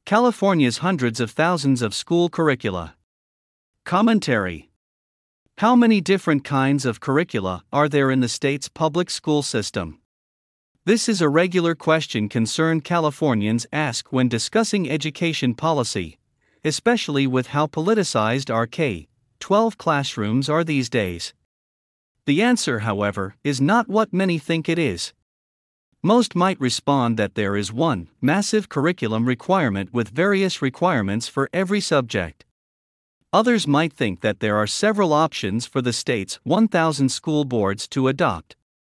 California's hundreds of thousands of school curricula. Commentary. How many different kinds of curricula are there in the state's public school system? This is a regular question concerned Californians ask when discussing education policy, especially with how politicized our K-12 classrooms are these days. The answer, however, is not what many think it is. Most might respond that there is one massive curriculum requirement with various requirements for every subject. Others might think that there are several options for the state's 1,000 school boards to adopt.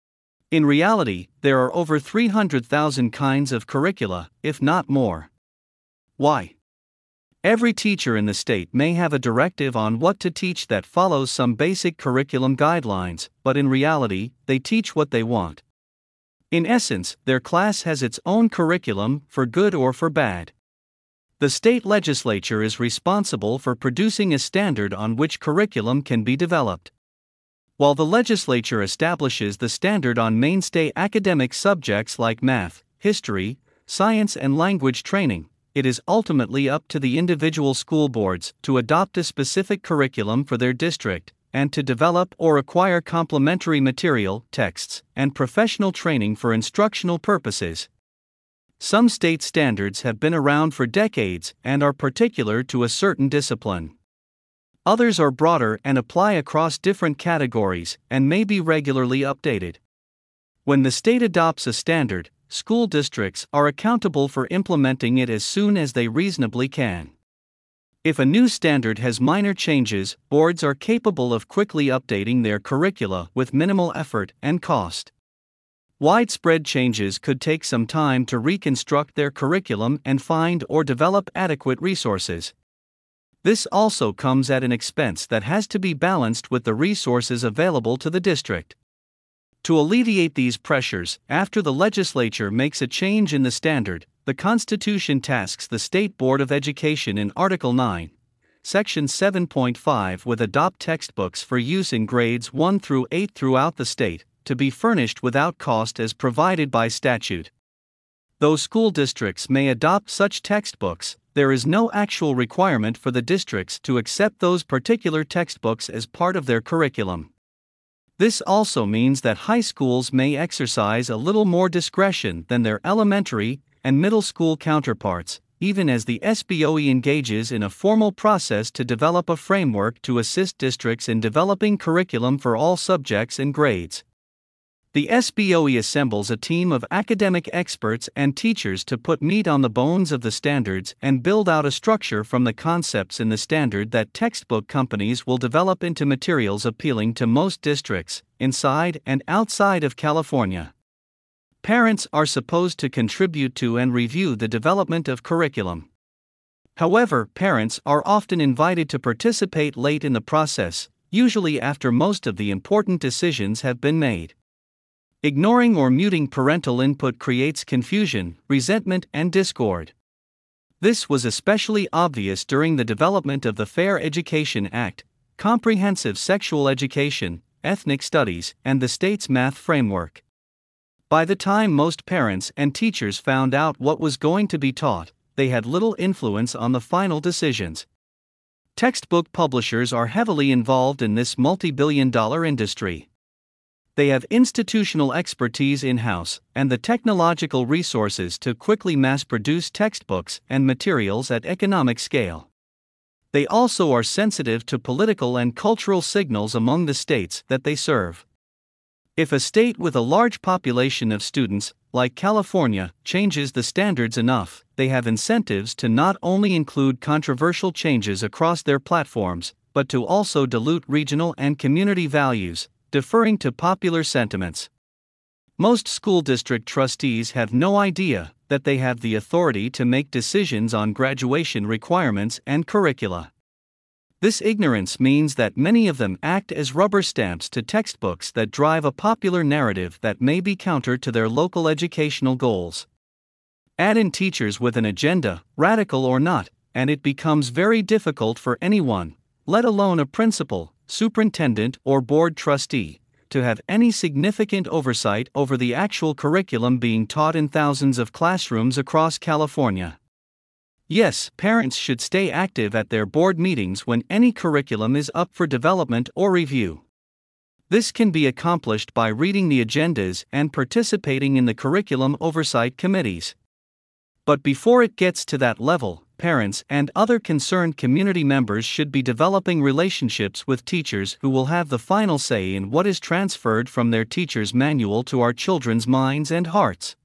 In reality, there are over 300,000 kinds of curricula, if not more. Why? Every teacher in the state may have a directive on what to teach that follows some basic curriculum guidelines, but in reality, they teach what they want. In essence, their class has its own curriculum, for good or for bad. The state legislature is responsible for producing a standard on which curriculum can be developed. While the legislature establishes the standard on mainstay academic subjects like math, history, science, and language training, it is ultimately up to the individual school boards to adopt a specific curriculum for their district, and to develop or acquire complementary material, texts, and professional training for instructional purposes. Some state standards have been around for decades and are particular to a certain discipline. Others are broader and apply across different categories and may be regularly updated. When the state adopts a standard, school districts are accountable for implementing it as soon as they reasonably can. If a new standard has minor changes, boards are capable of quickly updating their curricula with minimal effort and cost. Widespread changes could take some time to reconstruct their curriculum and find or develop adequate resources. This also comes at an expense that has to be balanced with the resources available to the district. To alleviate these pressures, after the legislature makes a change in the standard, the Constitution tasks the State Board of Education in Article 9, Section 7.5 with adopt textbooks for use in grades 1 through 8 throughout the state, to be furnished without cost as provided by statute. Though school districts may adopt such textbooks, there is no actual requirement for the districts to accept those particular textbooks as part of their curriculum. This also means that high schools may exercise a little more discretion than their elementary and middle school counterparts, even as the SBOE engages in a formal process to develop a framework to assist districts in developing curriculum for all subjects and grades. The SBOE assembles a team of academic experts and teachers to put meat on the bones of the standards and build out a structure from the concepts in the standard that textbook companies will develop into materials appealing to most districts, inside and outside of California. Parents are supposed to contribute to and review the development of curriculum. However, parents are often invited to participate late in the process, usually after most of the important decisions have been made. Ignoring or muting parental input creates confusion, resentment, and discord. This was especially obvious during the development of the Fair Education Act, comprehensive sexual education, ethnic studies, and the state's math framework. By the time most parents and teachers found out what was going to be taught, they had little influence on the final decisions. Textbook publishers are heavily involved in this multi-billion-dollar industry. They have institutional expertise in-house and the technological resources to quickly mass-produce textbooks and materials at economic scale. They also are sensitive to political and cultural signals among the states that they serve. If a state with a large population of students, like California, changes the standards enough, they have incentives to not only include controversial changes across their platforms, but to also dilute regional and community values, deferring to popular sentiments. Most school district trustees have no idea that they have the authority to make decisions on graduation requirements and curricula. This ignorance means that many of them act as rubber stamps to textbooks that drive a popular narrative that may be counter to their local educational goals. Add in teachers with an agenda, radical or not, and it becomes very difficult for anyone, let alone a principal, superintendent, or board trustee, to have any significant oversight over the actual curriculum being taught in thousands of classrooms across California. Yes, parents should stay active at their board meetings when any curriculum is up for development or review. This can be accomplished by reading the agendas and participating in the curriculum oversight committees. But before it gets to that level, parents and other concerned community members should be developing relationships with teachers who will have the final say in what is transferred from their teacher's manual to our children's minds and hearts.